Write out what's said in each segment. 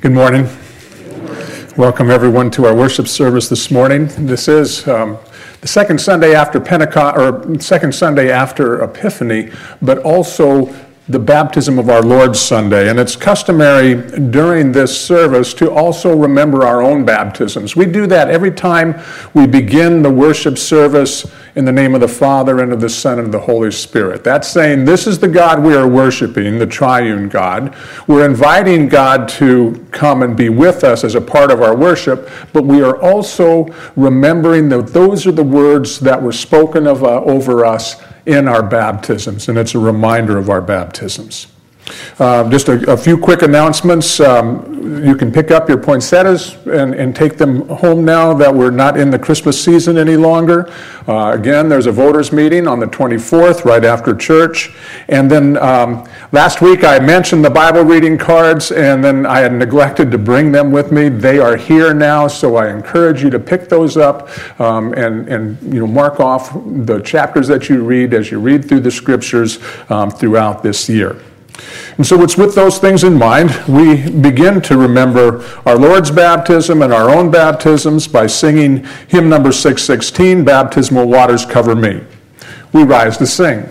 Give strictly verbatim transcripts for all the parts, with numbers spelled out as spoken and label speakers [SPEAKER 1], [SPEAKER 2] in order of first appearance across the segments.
[SPEAKER 1] Good morning. Welcome everyone to our worship service this morning. This is um, the second Sunday after Pentecost, or second Sunday after Epiphany, but also the baptism of our Lord's Sunday. And it's customary during this service to also remember our own baptisms. We do that every time we begin the worship service in the name of the Father, and of the Son, and of the Holy Spirit. That's saying this is the God we are worshiping, the triune God. We're inviting God to come and be with us as a part of our worship, but we are also remembering that those are the words that were spoken of uh, over us in our baptisms, and it's a reminder of our baptisms. Uh, just a, a few quick announcements. Um, you can pick up your poinsettias and, and take them home now that we're not in the Christmas season any longer. Uh, again, there's a voters meeting on the twenty-fourth, right after church. And then um, last week I mentioned the Bible reading cards, and then I had neglected to bring them with me. They are here now, so I encourage you to pick those up um, and, and you know mark off the chapters that you read as you read through the scriptures um, throughout this year. And so it's with those things in mind, we begin to remember our Lord's baptism and our own baptisms by singing hymn number six sixteen, Baptismal Waters Cover Me. We rise to sing.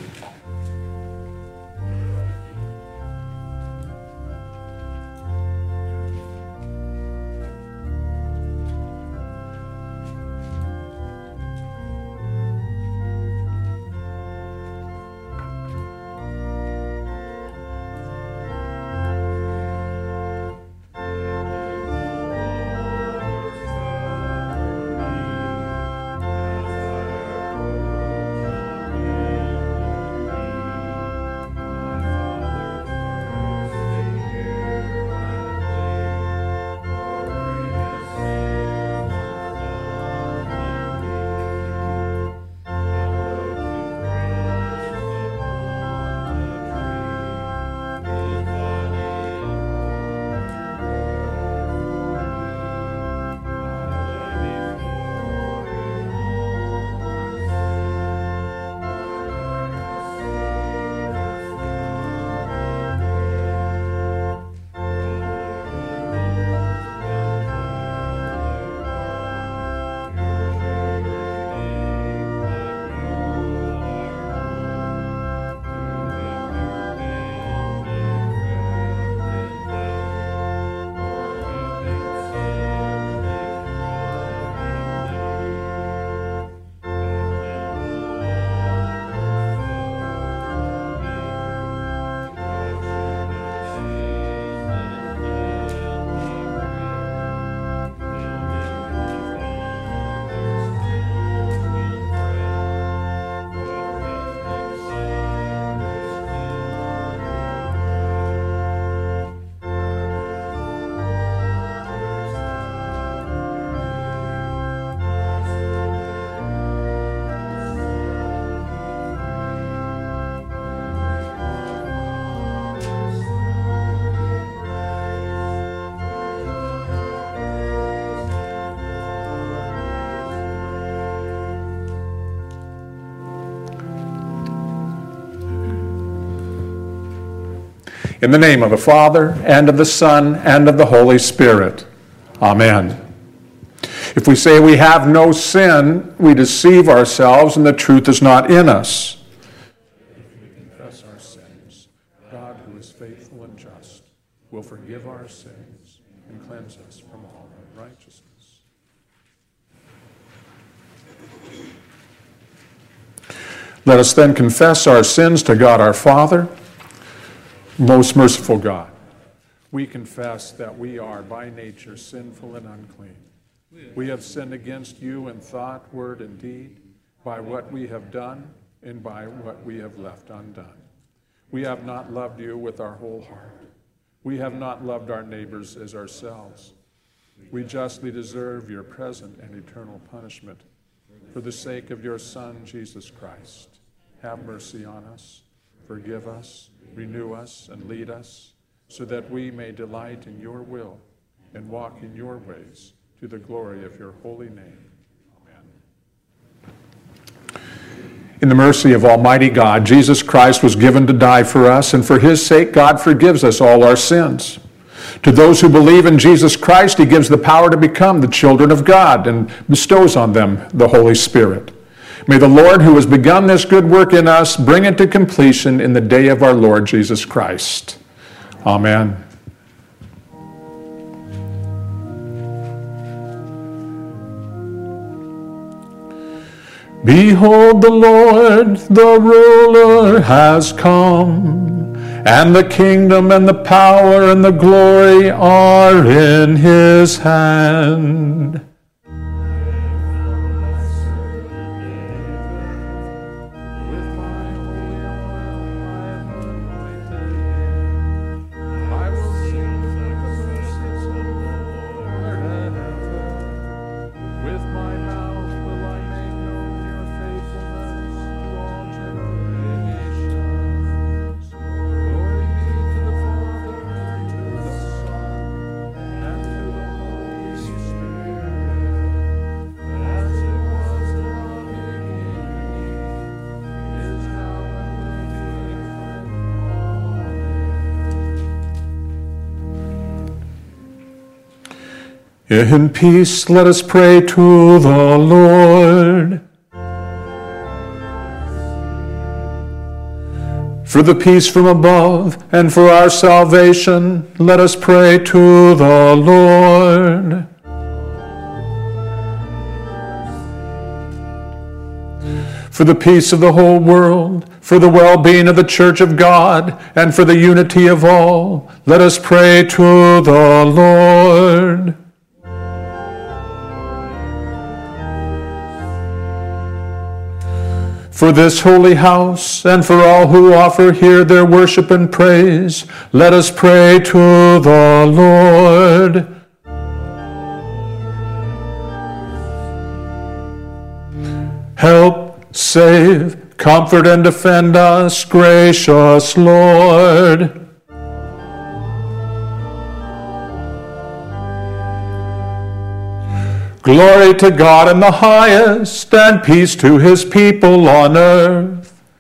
[SPEAKER 1] In the name of the Father, and of the Son, and of the Holy Spirit. Amen. If we say we have no sin, we deceive ourselves, and the truth is not in us. If we confess our sins, God, who is faithful and just, will forgive our sins and cleanse us from all unrighteousness. Let us then confess our sins to God our Father. Most merciful God, we confess that we are by nature sinful and unclean. We have sinned against you in thought, word, and deed, by what we have done and by what we have left undone. We have not loved you with our whole heart. We have not loved our neighbors as ourselves. We justly deserve your present and eternal punishment. For the sake of your Son, Jesus Christ, have mercy on us. Forgive us, renew us, and lead us, so that we may delight in your will and walk in your ways to the glory of your holy name. Amen. In the mercy of Almighty God, Jesus Christ was given to die for us, and for his sake God forgives us all our sins. To those who believe in Jesus Christ, he gives the power to become the children of God and bestows on them the Holy Spirit. May the Lord, who has begun this good work in us, bring it to completion in the day of our Lord Jesus Christ. Amen. Behold, the Lord, the ruler, has come, and the kingdom and the power and the glory are in his hand. In peace, let us pray to the Lord. For the peace from above and for our salvation, let us pray to the Lord. For the peace of the whole world, for the well-being of the Church of God, and for the unity of all, let us pray to the Lord. For this holy house, and for all who offer here their worship and praise, let us pray to the Lord. Help, save, comfort, and defend us, gracious Lord. Glory to God in the highest, and peace to his people on earth.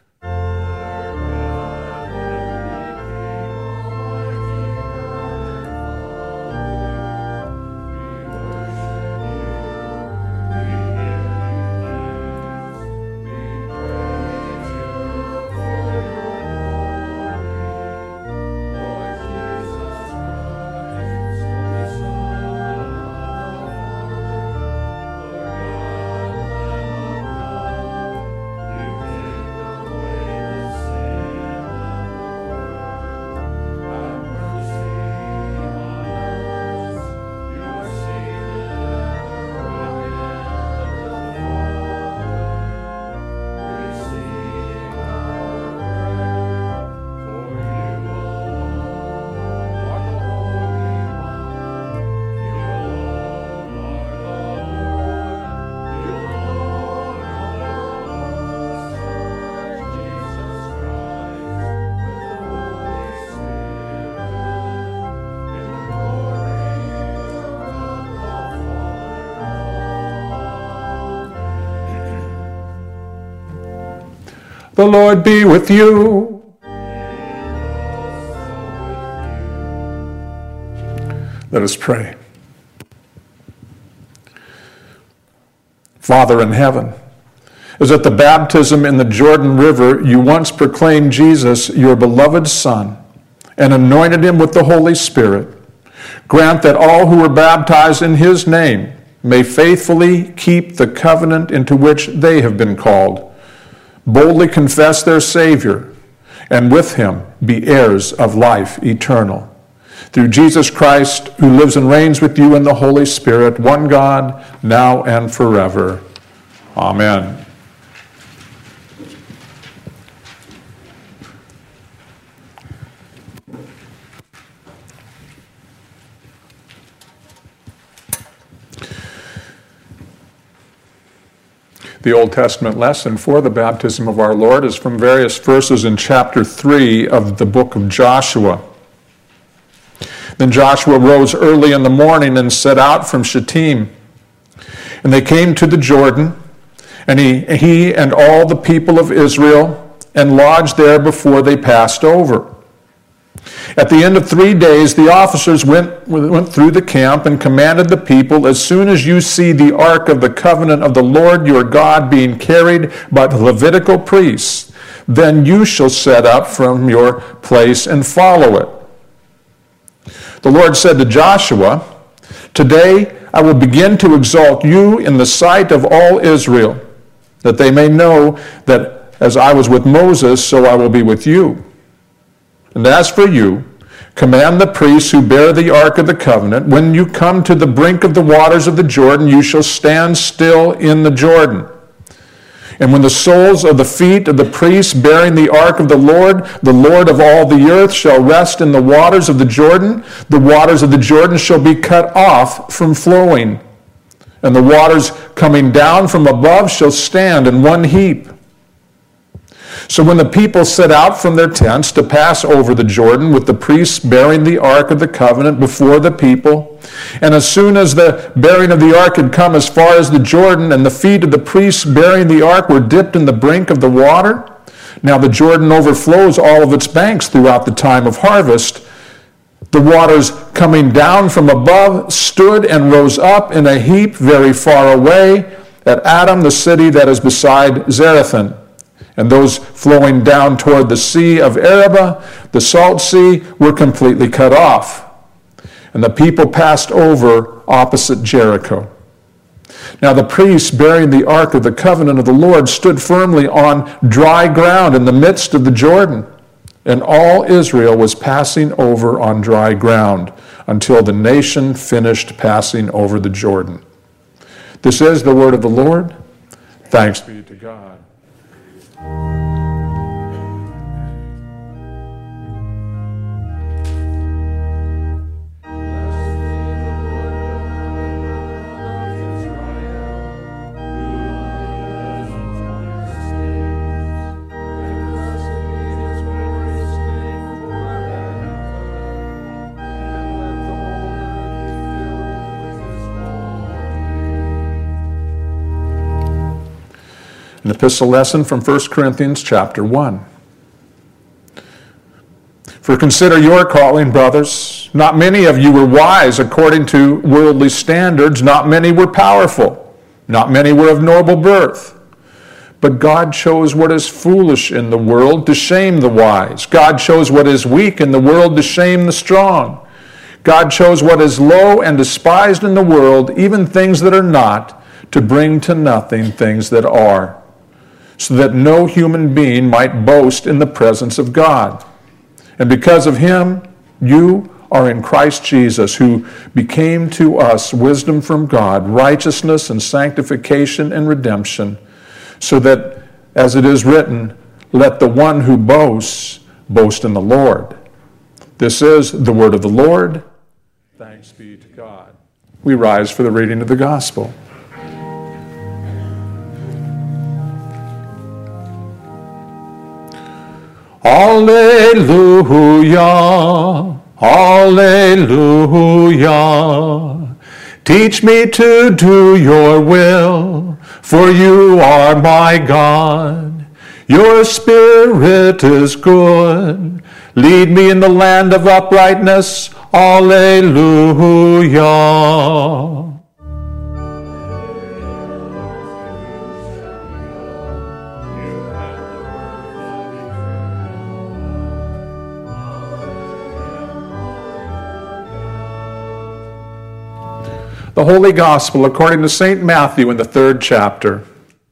[SPEAKER 1] The Lord be with you. Let us pray. Father in heaven, as at the baptism in the Jordan River you once proclaimed Jesus, your beloved Son, and anointed him with the Holy Spirit, grant that all who were baptized in his name may faithfully keep the covenant into which they have been called, boldly confess their Savior, and with him be heirs of life eternal. Through Jesus Christ, who lives and reigns with you in the Holy Spirit, one God, now and forever. Amen. The Old Testament lesson for the baptism of our Lord is from various verses in chapter three of the book of Joshua. Then Joshua rose early in the morning and set out from Shittim. And they came to the Jordan, and he, he and all the people of Israel, and lodged there before they passed over. At the end of three days, the officers went, went through the camp and commanded the people, as soon as you see the ark of the covenant of the Lord your God being carried by the Levitical priests, then you shall set up from your place and follow it. The Lord said to Joshua, today I will begin to exalt you in the sight of all Israel, that they may know that as I was with Moses, so I will be with you. And as for you, command the priests who bear the ark of the covenant, when you come to the brink of the waters of the Jordan, you shall stand still in the Jordan. And when the soles of the feet of the priests bearing the ark of the Lord, the Lord of all the earth, shall rest in the waters of the Jordan, the waters of the Jordan shall be cut off from flowing. And the waters coming down from above shall stand in one heap. So when the people set out from their tents to pass over the Jordan, with the priests bearing the ark of the covenant before the people, and as soon as the bearing of the ark had come as far as the Jordan, and the feet of the priests bearing the ark were dipped in the brink of the water, now the Jordan overflows all of its banks throughout the time of harvest, the waters coming down from above stood and rose up in a heap very far away at Adam, the city that is beside Zarethan. And those flowing down toward the sea of Arabah, the salt sea, were completely cut off. And the people passed over opposite Jericho. Now the priests bearing the ark of the covenant of the Lord stood firmly on dry ground in the midst of the Jordan. And all Israel was passing over on dry ground until the nation finished passing over the Jordan. This is the word of the Lord. Thanks be to God. An epistle lesson from First Corinthians chapter one. For consider your calling, brothers. Not many of you were wise according to worldly standards. Not many were powerful. Not many were of noble birth. But God chose what is foolish in the world to shame the wise. God chose what is weak in the world to shame the strong. God chose what is low and despised in the world, even things that are not, to bring to nothing things that are, so that no human being might boast in the presence of God. And because of him, you are in Christ Jesus, who became to us wisdom from God, righteousness and sanctification and redemption, so that, as it is written, let the one who boasts boast in the Lord. This is the word of the Lord. Thanks be to God. We rise for the reading of the gospel. Alleluia, alleluia. Teach me to do your will, for you are my God. Your spirit is good. Lead me in the land of uprightness. Alleluia. The Holy Gospel according to Saint Matthew in the third chapter.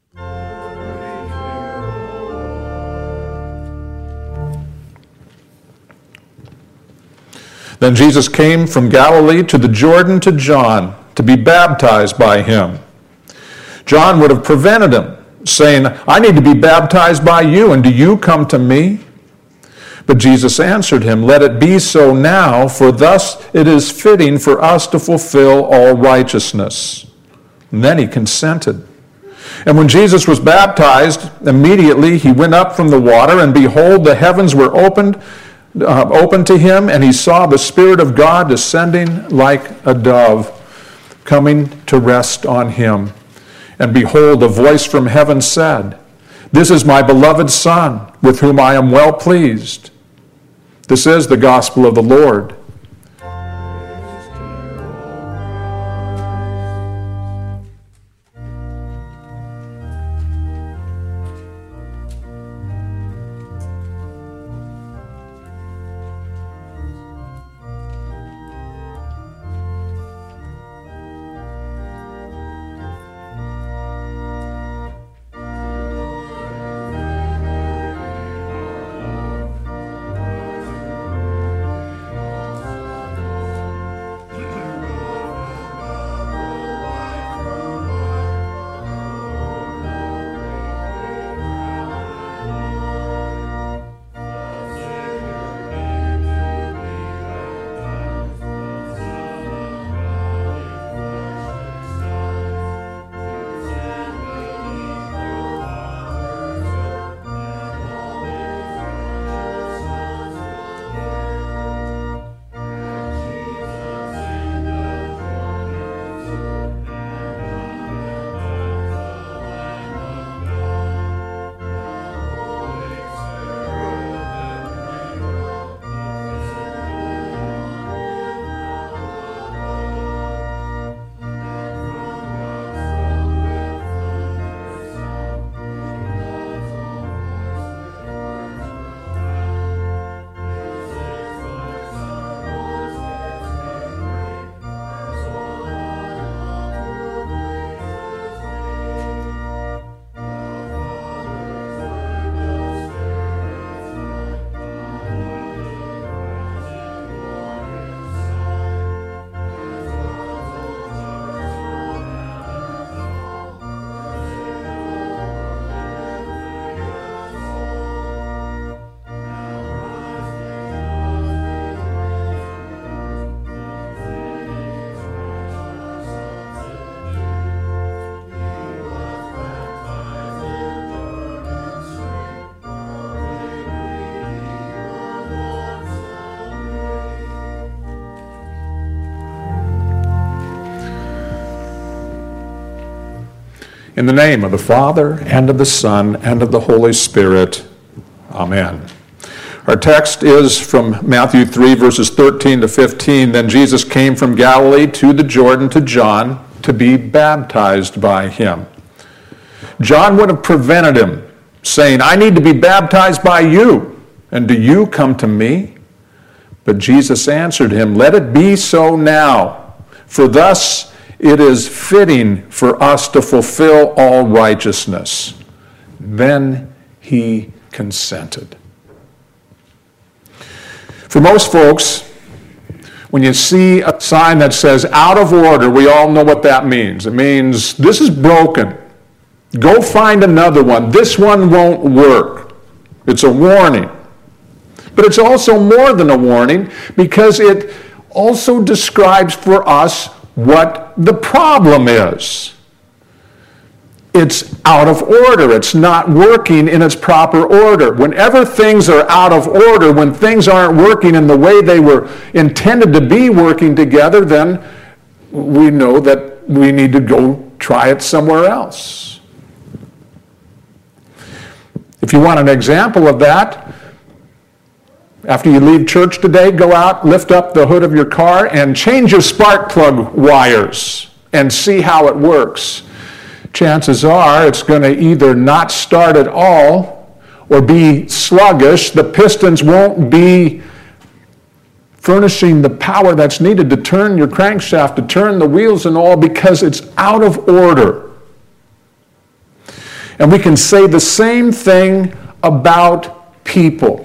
[SPEAKER 1] Then Jesus came from Galilee to the Jordan to John to be baptized by him. John would have prevented him, saying, I need to be baptized by you, and do you come to me? But Jesus answered him, let it be so now, for thus it is fitting for us to fulfill all righteousness. And then he consented. And when Jesus was baptized, immediately he went up from the water, and behold, the heavens were opened, uh, opened to him, and he saw the Spirit of God descending like a dove, coming to rest on him. And behold, a voice from heaven said, This is my beloved Son, with whom I am well pleased. This is the gospel of the Lord. In the name of the Father, and of the Son, and of the Holy Spirit. Amen. Our text is from Matthew three, verses thirteen to fifteen. Then Jesus came from Galilee to the Jordan to John to be baptized by him. John would have prevented him, saying, I need to be baptized by you, and do you come to me? But Jesus answered him, let it be so now, for thus it is fitting for us to fulfill all righteousness. Then he consented. For most folks, when you see a sign that says out of order, we all know what that means. It means this is broken. Go find another one. This one won't work. It's a warning. But it's also more than a warning, because it also describes for us what the problem is. It's out of order. It's not working in its proper order. Whenever things are out of order, when things aren't working in the way they were intended to be working together, then we know that we need to go try it somewhere else. If you want an example of that, after you leave church today, go out, lift up the hood of your car, and change your spark plug wires and see how it works. Chances are it's going to either not start at all or be sluggish. The pistons won't be furnishing the power that's needed to turn your crankshaft, to turn the wheels and all, because it's out of order. And we can say the same thing about people.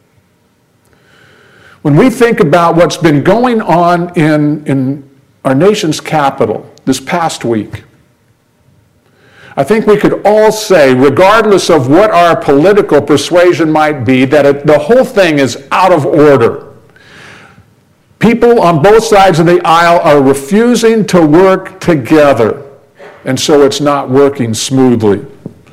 [SPEAKER 1] When we think about what's been going on in, in our nation's capital this past week, I think we could all say, regardless of what our political persuasion might be, that it, the whole thing is out of order. People on both sides of the aisle are refusing to work together, and so it's not working smoothly.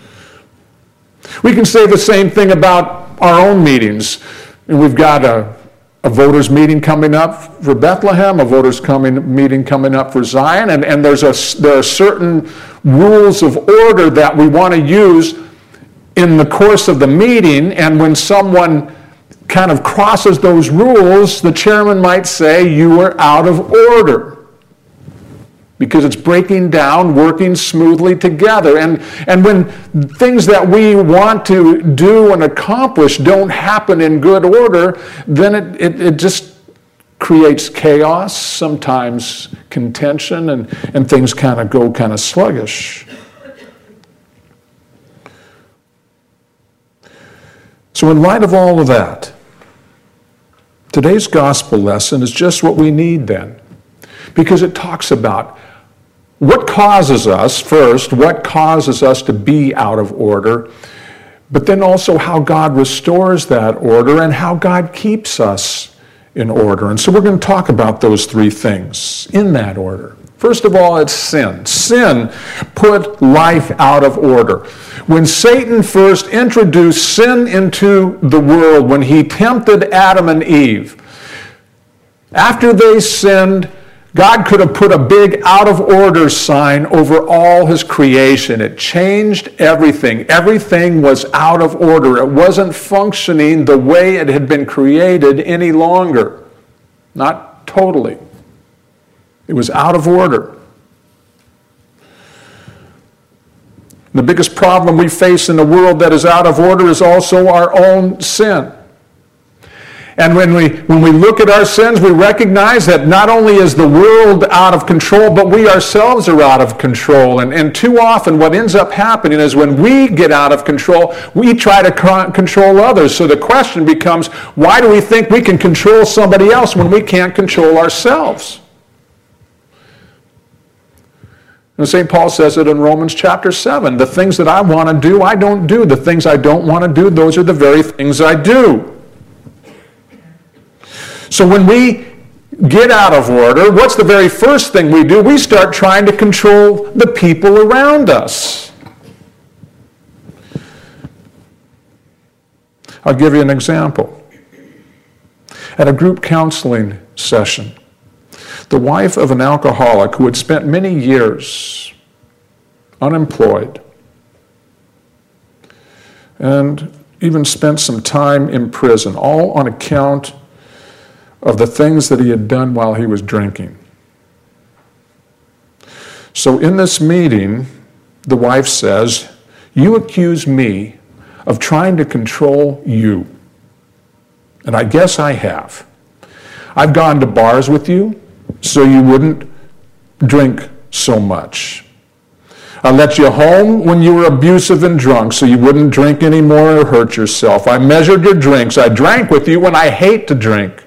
[SPEAKER 1] We can say the same thing about our own meetings. And we've got a A voters meeting coming up for Bethlehem, a voters coming, meeting coming up for Zion, and, and there's a, there are certain rules of order that we want to use in the course of the meeting, and when someone kind of crosses those rules, the chairman might say you are out of order. Because it's breaking down, working smoothly together. And, and when things that we want to do and accomplish don't happen in good order, then it, it, it just creates chaos, sometimes contention, and, and things kind of go kind of sluggish. So in light of all of that, today's gospel lesson is just what we need then. Because it talks about what causes us, first, what causes us to be out of order, but then also how God restores that order and how God keeps us in order. And so we're going to talk about those three things in that order. First of all, it's sin. Sin put life out of order. When Satan first introduced sin into the world, when he tempted Adam and Eve, after they sinned, God could have put a big out-of-order sign over all his creation. It changed everything. Everything was out of order. It wasn't functioning the way it had been created any longer. Not totally. It was out of order. The biggest problem we face in a world that is out of order is also our own sin. And when we, when we look at our sins, we recognize that not only is the world out of control, but we ourselves are out of control. And, and too often what ends up happening is when we get out of control, we try to co- control others. So the question becomes, why do we think we can control somebody else when we can't control ourselves? And Saint Paul says it in Romans chapter seven. The things that I want to do, I don't do. The things I don't want to do, those are the very things I do. So when we get out of order, what's the very first thing we do? We start trying to control the people around us. I'll give you an example. At a group counseling session, the wife of an alcoholic who had spent many years unemployed and even spent some time in prison, all on account of the things that he had done while he was drinking. So in this meeting, the wife says, "You accuse me of trying to control you. And I guess I have. I've gone to bars with you so you wouldn't drink so much. I let you home when you were abusive and drunk so you wouldn't drink anymore or hurt yourself. I measured your drinks. I drank with you when I hate to drink.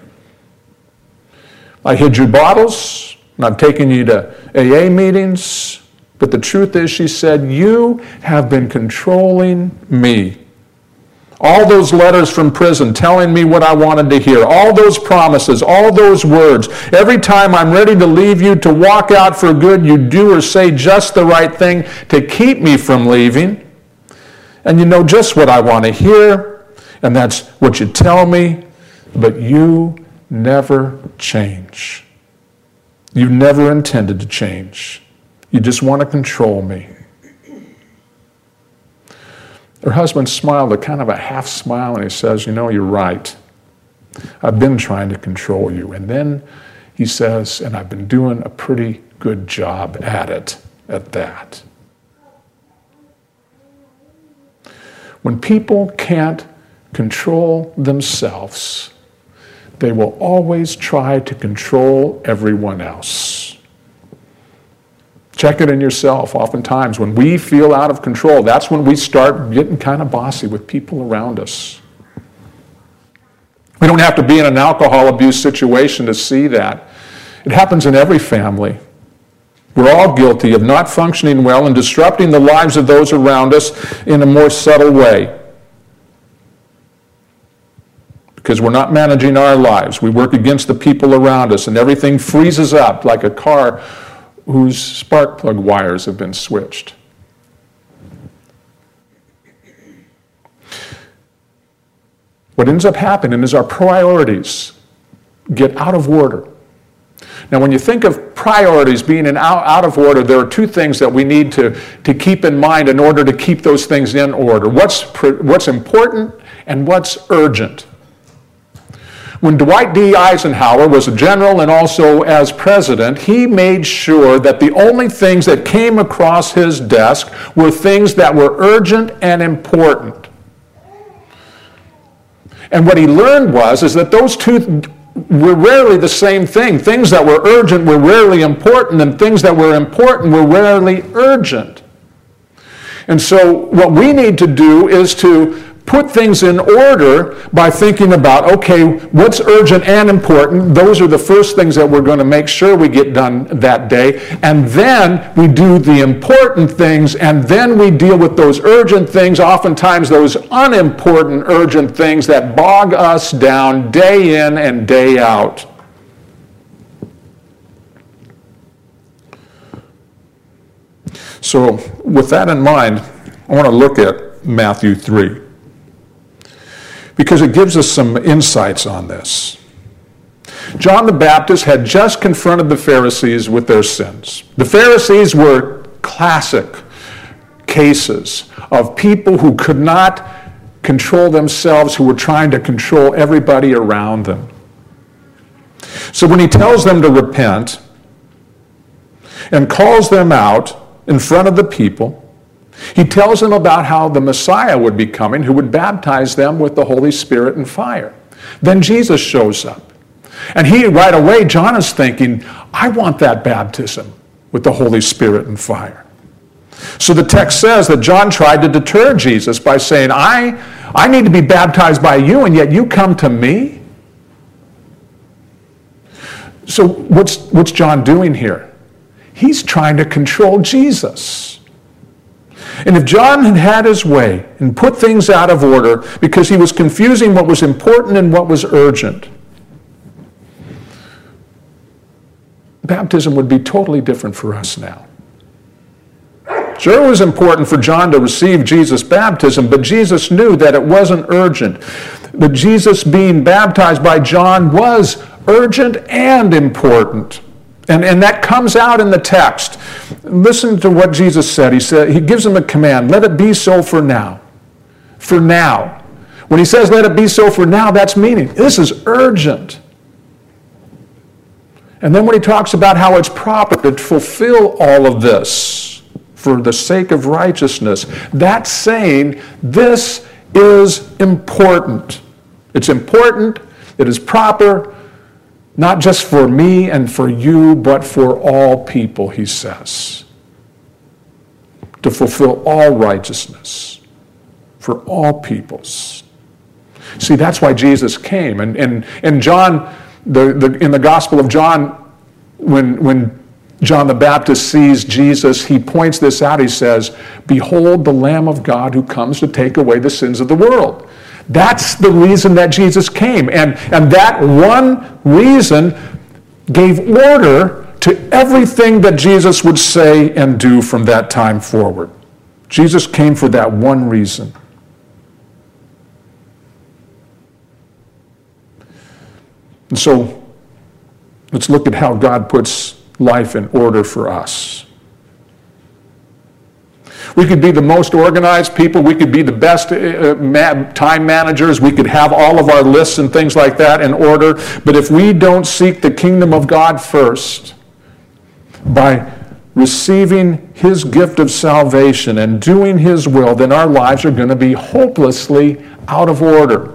[SPEAKER 1] I hid your bottles, and I've taken you to A A meetings. But the truth is," she said, "you have been controlling me. All those letters from prison telling me what I wanted to hear, all those promises, all those words, every time I'm ready to leave you to walk out for good, you do or say just the right thing to keep me from leaving. And you know just what I want to hear, and that's what you tell me, but you never change. You've never intended to change. You just want to control me." Her husband smiled a kind of a half smile, and he says, "You know, you're right. I've been trying to control you." And then he says, "And I've been doing a pretty good job at it, at that." When people can't control themselves, they will always try to control everyone else. Check it in yourself. Oftentimes, when we feel out of control, that's when we start getting kind of bossy with people around us. We don't have to be in an alcohol abuse situation to see that. It happens in every family. We're all guilty of not functioning well and disrupting the lives of those around us in a more subtle way. Because we're not managing our lives. We work against the people around us, and everything freezes up like a car whose spark plug wires have been switched. What ends up happening is our priorities get out of order. Now, when you think of priorities being in out, out of order, there are two things that we need to, to keep in mind in order to keep those things in order. What's, what's important and what's urgent. When Dwight D. Eisenhower was a general and also as president, he made sure that the only things that came across his desk were things that were urgent and important. And what he learned was is that those two were rarely the same thing. Things that were urgent were rarely important, and things that were important were rarely urgent. And so what we need to do is to put things in order by thinking about, okay, what's urgent and important? Those are the first things that we're going to make sure we get done that day. And then we do the important things, and then we deal with those urgent things, oftentimes those unimportant urgent things that bog us down day in and day out. So with that in mind, I want to look at Matthew three, because it gives us some insights on this. John the Baptist had just confronted the Pharisees with their sins. The Pharisees were classic cases of people who could not control themselves, who were trying to control everybody around them. So when he tells them to repent and calls them out in front of the people, he tells them about how the Messiah would be coming, who would baptize them with the Holy Spirit and fire. Then Jesus shows up. And he, right away, John is thinking, I want that baptism with the Holy Spirit and fire. So the text says that John tried to deter Jesus by saying, I, I need to be baptized by you, and yet you come to me? So what's, what's John doing here? He's trying to control Jesus. And if John had had his way and put things out of order because he was confusing what was important and what was urgent, baptism would be totally different for us now. Sure, it was important for John to receive Jesus' baptism, but Jesus knew that it wasn't urgent. But Jesus being baptized by John was urgent and important. And, and that comes out in the text. Listen to what Jesus said. He said, he gives them a command, let it be so for now. For now. When he says let it be so for now, that's meaning this is urgent. And then when he talks about how it's proper to fulfill all of this for the sake of righteousness, that's saying this is important. It's important, it is proper, not just for me and for you, but for all people, he says. To fulfill all righteousness for all peoples. See, that's why Jesus came. And in and, and John, the, the, in the Gospel of John, when, when John the Baptist sees Jesus, he points this out. He says, behold the Lamb of God who comes to take away the sins of the world. That's the reason that Jesus came. And, and that one reason gave order to everything that Jesus would say and do from that time forward. Jesus came for that one reason. And so, let's look at how God puts life in order for us. We could be the most organized people. We could be the best time managers. We could have all of our lists and things like that in order. But if we don't seek the kingdom of God first by receiving his gift of salvation and doing his will, then our lives are going to be hopelessly out of order.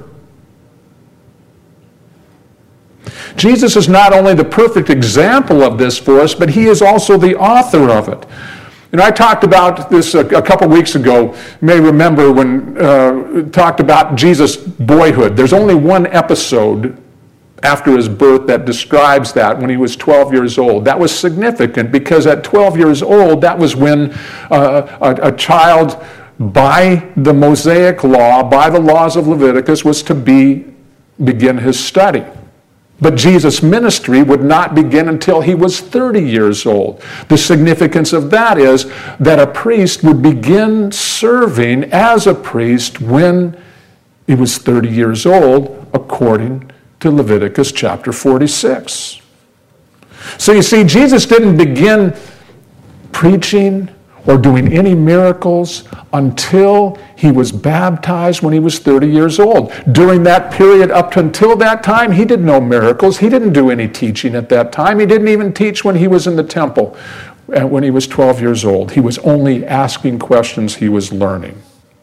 [SPEAKER 1] Jesus is not only the perfect example of this for us, but he is also the author of it. You know, I talked about this a, a couple weeks ago. You may remember when uh, talked about Jesus' boyhood. There's only one episode after his birth that describes that, when he was twelve years old. That was significant because at twelve years old, that was when uh, a, a child, by the Mosaic law, by the laws of Leviticus, was to be begin his study. But Jesus' ministry would not begin until he was thirty years old. The significance of that is that a priest would begin serving as a priest when he was thirty years old, according to Leviticus chapter forty-six. So you see, Jesus didn't begin preaching or doing any miracles until he was baptized when he was thirty years old. During that period, up until that time, he did no miracles. He didn't do any teaching at that time. He didn't even teach when he was in the temple when he was twelve years old. He was only asking questions. He was learning.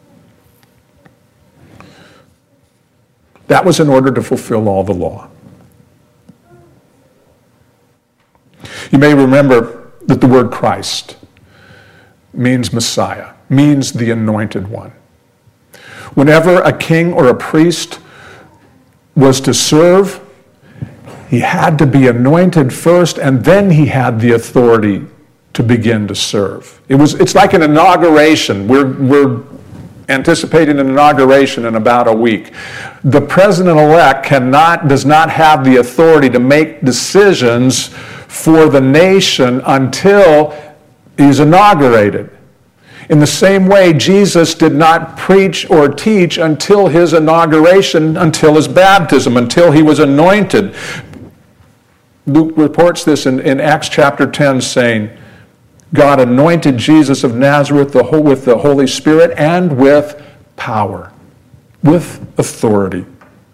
[SPEAKER 1] That was in order to fulfill all the law. You may remember that the word Christ means Messiah, means the anointed one. Whenever a king or a priest was to serve, he had to be anointed first, and then he had the authority to begin to serve. It was, it's like an inauguration. We're, we're anticipating an inauguration in about a week. The president-elect cannot, does not have the authority to make decisions for the nation until he's inaugurated. In the same way, Jesus did not preach or teach until his inauguration, until his baptism, until he was anointed. Luke reports this in, in Acts chapter ten, saying, God anointed Jesus of Nazareth the whole, with the Holy Spirit and with power, with authority.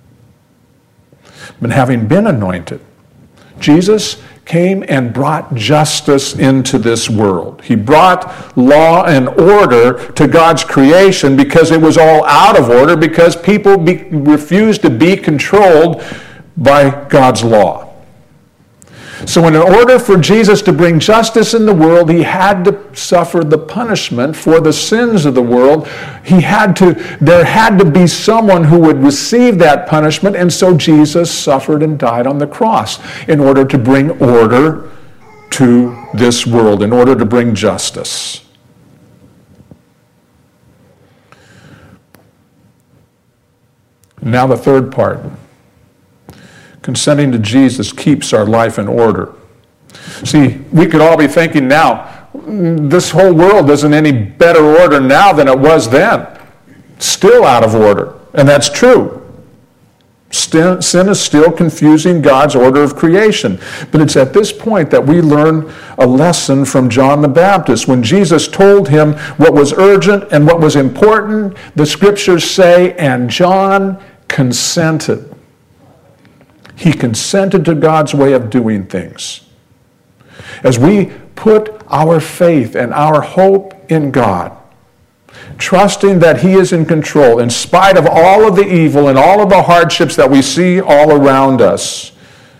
[SPEAKER 1] But having been anointed, Jesus came and brought justice into this world. He brought law and order to God's creation because it was all out of order, because people be, refused to be controlled by God's law. So in order for Jesus to bring justice in the world, he had to suffer the punishment for the sins of the world. He had to, there had to be someone who would receive that punishment, and so Jesus suffered and died on the cross in order to bring order to this world, in order to bring justice. Now the third part. Consenting to Jesus keeps our life in order. See, we could all be thinking now, this whole world isn't any better order now than it was then. Still out of order. And that's true. Sin is still confusing God's order of creation. But it's at this point that we learn a lesson from John the Baptist. When Jesus told him what was urgent and what was important, the scriptures say, and John consented. He consented to God's way of doing things. As we put our faith and our hope in God, trusting that he is in control, in spite of all of the evil and all of the hardships that we see all around us,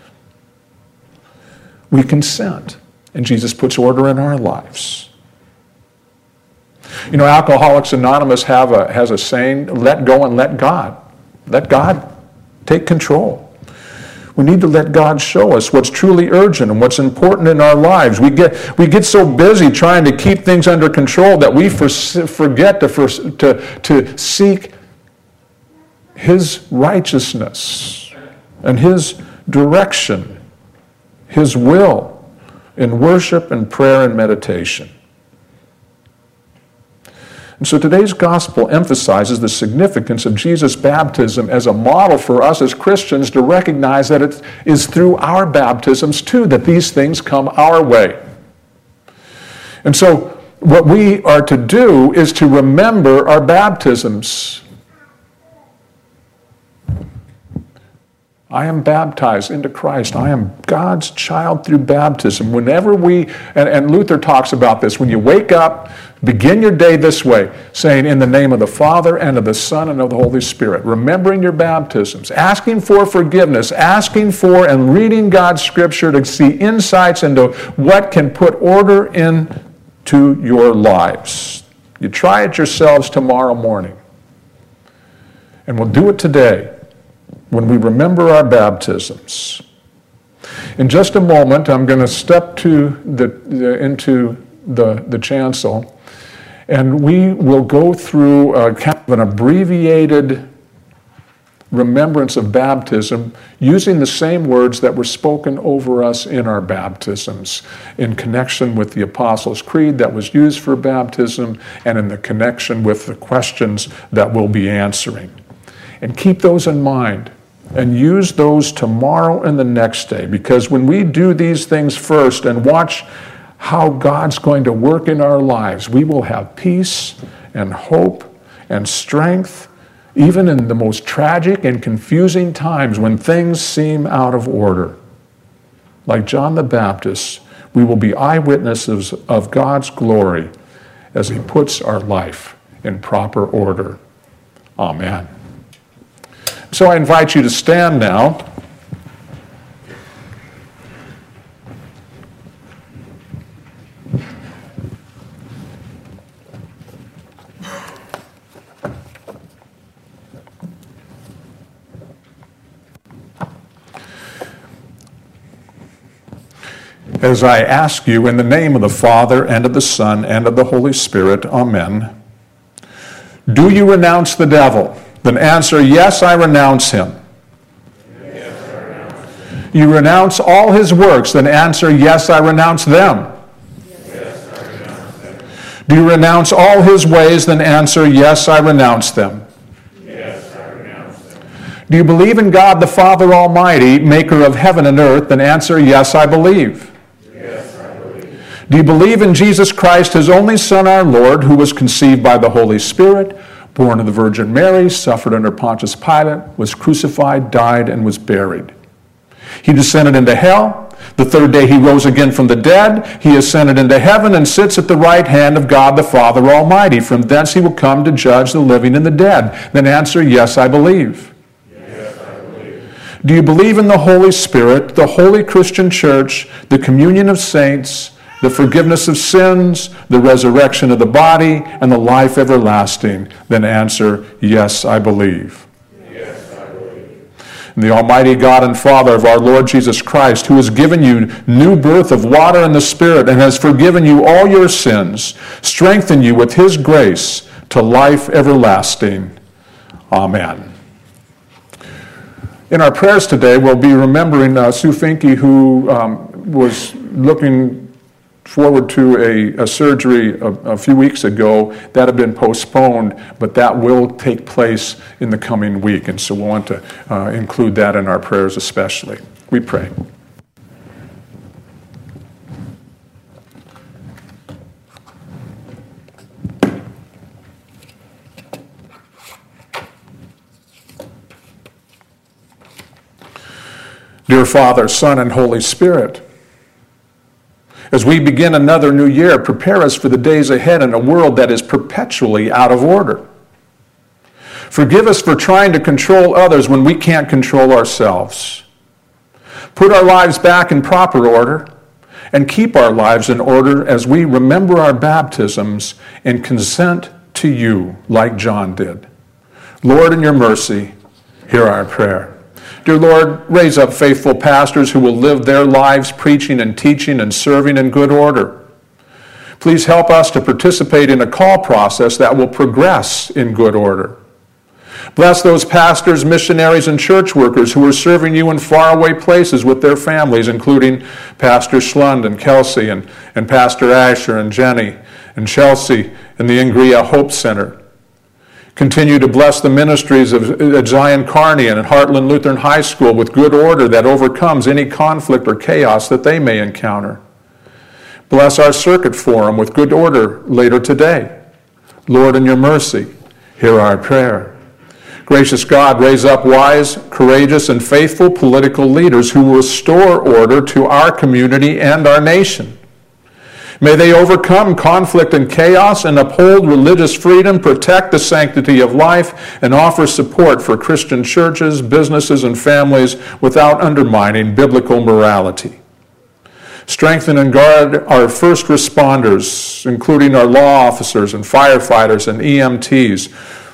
[SPEAKER 1] we consent. And Jesus puts order in our lives. You know, Alcoholics Anonymous have a, has a saying, let go and let God. Let God take control. We need to let God show us what's truly urgent and what's important in our lives. We get, we get so busy trying to keep things under control that we for, forget to, for, to, to seek his righteousness and his direction, his will in worship and prayer and meditation. And so today's gospel emphasizes the significance of Jesus' baptism as a model for us as Christians to recognize that it is through our baptisms, too, that these things come our way. And so what we are to do is to remember our baptisms. I am baptized into Christ. I am God's child through baptism. Whenever we, and, and Luther talks about this, when you wake up, begin your day this way, saying, in the name of the Father, and of the Son, and of the Holy Spirit, remembering your baptisms, asking for forgiveness, asking for and reading God's Scripture to see insights into what can put order into your lives. You try it yourselves tomorrow morning. And we'll do it today when we remember our baptisms. In just a moment, I'm going to step to the, the into the, the chancel, and we will go through a, kind of an abbreviated remembrance of baptism using the same words that were spoken over us in our baptisms, in connection with the Apostles' Creed that was used for baptism, and in the connection with the questions that we'll be answering. And keep those in mind. And use those tomorrow and the next day. Because when we do these things first and watch how God's going to work in our lives. We will have peace and hope and strength, even in the most tragic and confusing times when things seem out of order. Like John the Baptist, we will be eyewitnesses of God's glory as he puts our life in proper order. Amen. So I invite you to stand now. As I ask you in the name of the Father, and of the Son, and of the Holy Spirit, amen. Do you renounce the devil? Then answer, yes, I renounce him.
[SPEAKER 2] Yes, I renounce him.
[SPEAKER 1] You renounce all his works, then answer, yes, I renounce them.
[SPEAKER 2] Yes, I renounce them.
[SPEAKER 1] Do you renounce all his ways, then answer, yes, I renounce them.
[SPEAKER 2] Yes, I renounce them.
[SPEAKER 1] Do you believe in God the Father Almighty, maker of heaven and earth, then answer, yes, I believe. Do you believe in Jesus Christ, his only Son, our Lord, who was conceived by the Holy Spirit, born of the Virgin Mary, suffered under Pontius Pilate, was crucified, died, and was buried? He descended into hell. The third day he rose again from the dead. He ascended into heaven and sits at the right hand of God the Father Almighty. From thence he will come to judge the living and the dead. Then answer, yes, I believe.
[SPEAKER 2] Yes, I believe.
[SPEAKER 1] Do you believe in the Holy Spirit, the holy Christian church, the communion of saints, the forgiveness of sins, the resurrection of the body, and the life everlasting? Then answer, yes, I believe.
[SPEAKER 2] Yes, I believe.
[SPEAKER 1] And the Almighty God and Father of our Lord Jesus Christ, who has given you new birth of water and the Spirit, and has forgiven you all your sins, strengthen you with his grace to life everlasting. Amen. In our prayers today, we'll be remembering uh, Sue Finke, who um, was looking forward to a, a surgery a, a few weeks ago that had been postponed, but that will take place in the coming week, and so we want to uh, include that in our prayers especially. We pray. Dear Father, Son, and Holy Spirit, as we begin another new year, prepare us for the days ahead in a world that is perpetually out of order. Forgive us for trying to control others when we can't control ourselves. Put our lives back in proper order and keep our lives in order as we remember our baptisms and consent to you like John did. Lord, in your mercy, hear our prayer. Dear Lord, raise up faithful pastors who will live their lives preaching and teaching and serving in good order. Please help us to participate in a call process that will progress in good order. Bless those pastors, missionaries, and church workers who are serving you in faraway places with their families, including Pastor Schlund and Kelsey and, and Pastor Asher and Jenny and Chelsea and the Ingria Hope Center. Continue to bless the ministries of Zion Carnean and Heartland Lutheran High School with good order that overcomes any conflict or chaos that they may encounter. Bless our circuit forum with good order later today. Lord, in your mercy, hear our prayer. Gracious God, raise up wise, courageous, and faithful political leaders who will restore order to our community and our nation. May they overcome conflict and chaos and uphold religious freedom, protect the sanctity of life, and offer support for Christian churches, businesses, and families without undermining biblical morality. Strengthen and guard our first responders, including our law officers and firefighters and E M Ts.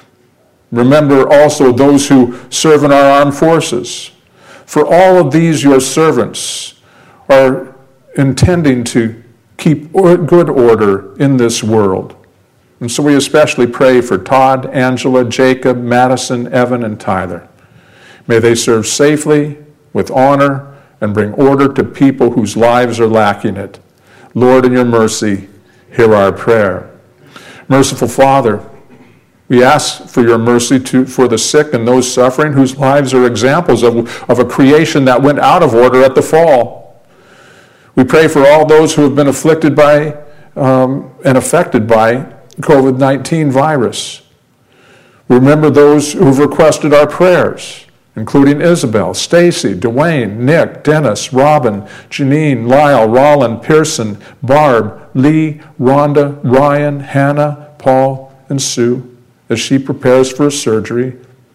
[SPEAKER 1] Remember also those who serve in our armed forces. For all of these, your servants are intending to keep good order in this world. And so we especially pray for Todd, Angela, Jacob, Madison, Evan, and Tyler. May they serve safely, with honor, and bring order to people whose lives are lacking it. Lord, in your mercy, hear our prayer. Merciful Father, we ask for your mercy to, for the sick and those suffering whose lives are examples of, of a creation that went out of order at the fall. We pray for all those who have been afflicted by um, and affected by COVID nineteen virus. Remember those who've requested our prayers, including Isabel, Stacy, Dwayne, Nick, Dennis, Robin, Janine, Lyle, Roland, Pearson, Barb, Lee, Rhonda, Ryan, Hannah, Paul, and Sue as she prepares for a surgery,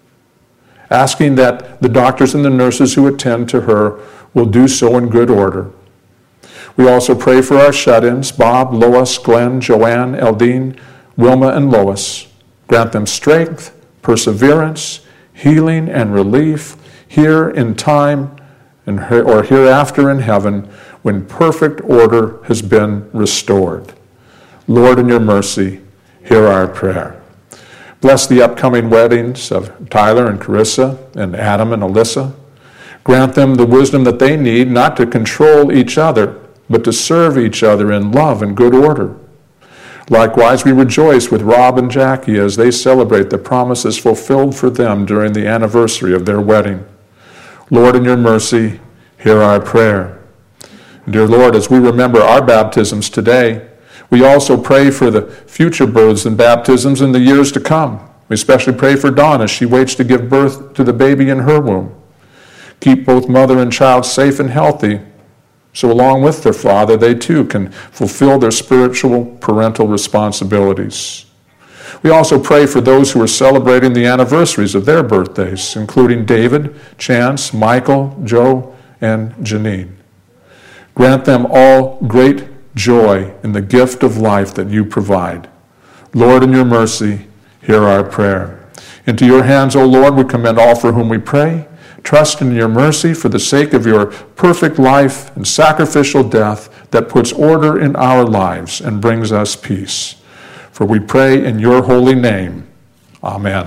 [SPEAKER 1] asking that the doctors and the nurses who attend to her will do so in good order. We also pray for our shut-ins, Bob, Lois, Glenn, Joanne, Eldine, Wilma, and Lois. Grant them strength, perseverance, healing, and relief here in time and or hereafter in heaven when perfect order has been restored. Lord, in your mercy, hear our prayer. Bless the upcoming weddings of Tyler and Carissa and Adam and Alyssa. Grant them the wisdom that they need not to control each other, but to serve each other in love and good order. Likewise, we rejoice with Rob and Jackie as they celebrate the promises fulfilled for them during the anniversary of their wedding. Lord, in your mercy, hear our prayer. Dear Lord, as we remember our baptisms today, we also pray for the future births and baptisms in the years to come. We especially pray for Dawn as she waits to give birth to the baby in her womb. Keep both mother and child safe and healthy, so along with their father, they too can fulfill their spiritual parental responsibilities. We also pray for those who are celebrating the anniversaries of their birthdays, including David, Chance, Michael, Joe, and Janine. Grant them all great joy in the gift of life that you provide. Lord, in your mercy, hear our prayer. Into your hands, O Lord, we commend all for whom we pray, trust in your mercy for the sake of your perfect life and sacrificial death that puts order in our lives and brings us peace. For we pray in your holy name. Amen.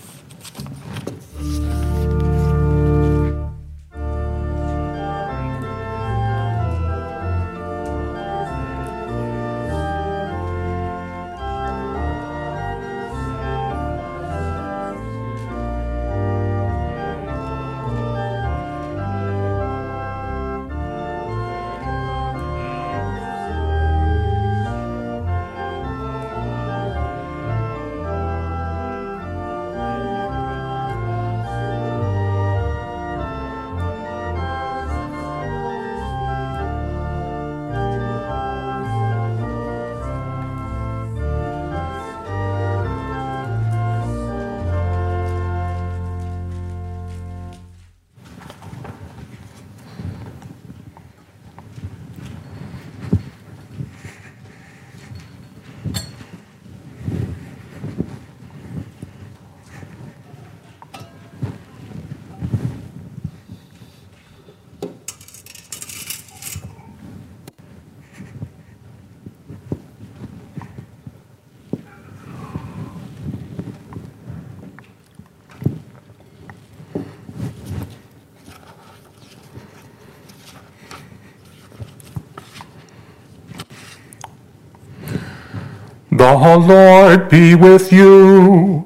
[SPEAKER 1] The Lord be with you.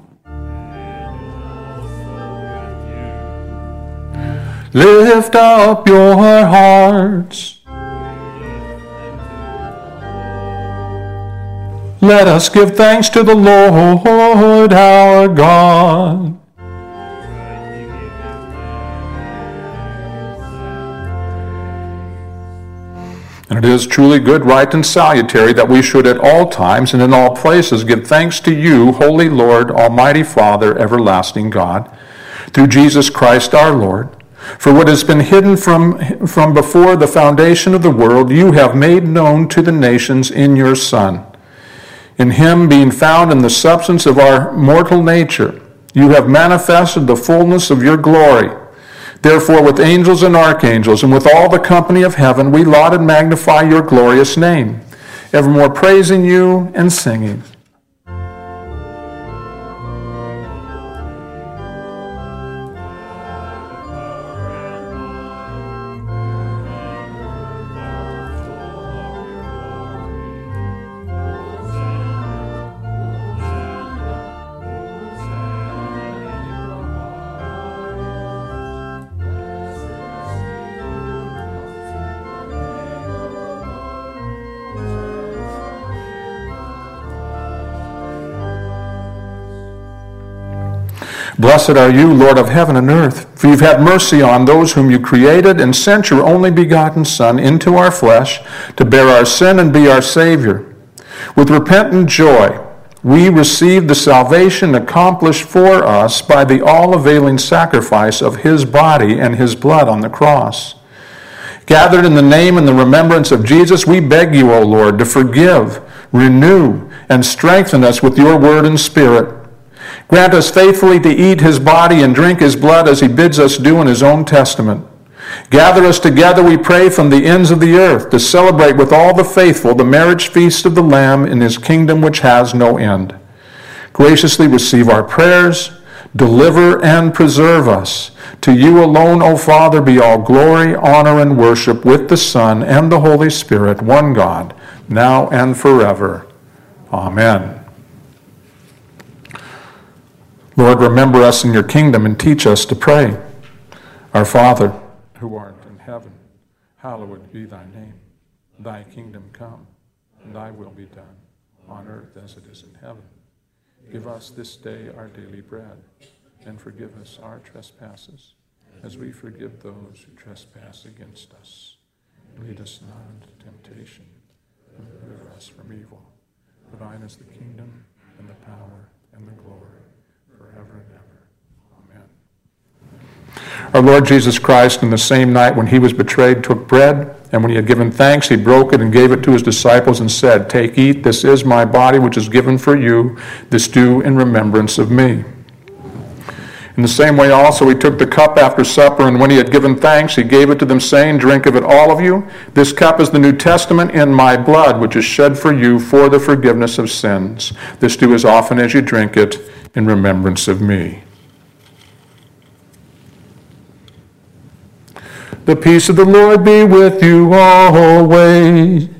[SPEAKER 1] Lift up your hearts. Let us give thanks to the Lord our God. And it is truly good, right, and salutary that we should at all times and in all places give thanks to you, Holy Lord, Almighty Father, everlasting God, through Jesus Christ our Lord. For what has been hidden from, from before the foundation of the world, you have made known to the nations in your Son. In him, being found in the substance of our mortal nature, you have manifested the fullness of your glory. Therefore, with angels and archangels, and with all the company of heaven, we laud and magnify your glorious name, evermore praising you and singing. Blessed are you, Lord of heaven and earth, for you've had mercy on those whom you created and sent your only begotten Son into our flesh to bear our sin and be our Savior. With repentant joy, we receive the salvation accomplished for us by the all-availing sacrifice of his body and his blood on the cross. Gathered in the name and the remembrance of Jesus, we beg you, O Lord, to forgive, renew, and strengthen us with your word and spirit. Grant us faithfully to eat his body and drink his blood as he bids us do in his own testament. Gather us together, we pray, from the ends of the earth to celebrate with all the faithful the marriage feast of the Lamb in his kingdom which has no end. Graciously receive our prayers, deliver and preserve us. To you alone, O Father, be all glory, honor, and worship with the Son and the Holy Spirit, one God, now and forever. Amen. Lord, remember us in your kingdom and teach us to pray. Our Father, who art in heaven, hallowed be thy name. Thy kingdom come, and thy will be done, on earth as it is in heaven. Give us this day our daily bread, and forgive us our trespasses, as we forgive those who trespass against us. Lead us not into temptation, and deliver us from evil. For thine is the kingdom, and the power, and the glory, forever and ever. Amen. Our Lord Jesus Christ, in the same night when he was betrayed, took bread, and when he had given thanks, he broke it and gave it to his disciples and said, "Take, eat, this is my body which is given for you. This do in remembrance of me." In the same way also he took the cup after supper, and when he had given thanks, he gave it to them, saying, "Drink of it, all of you. This cup is the New Testament in my blood, which is shed for you for the forgiveness of sins. This do as often as you drink it in remembrance of me." The peace of the Lord be with you always.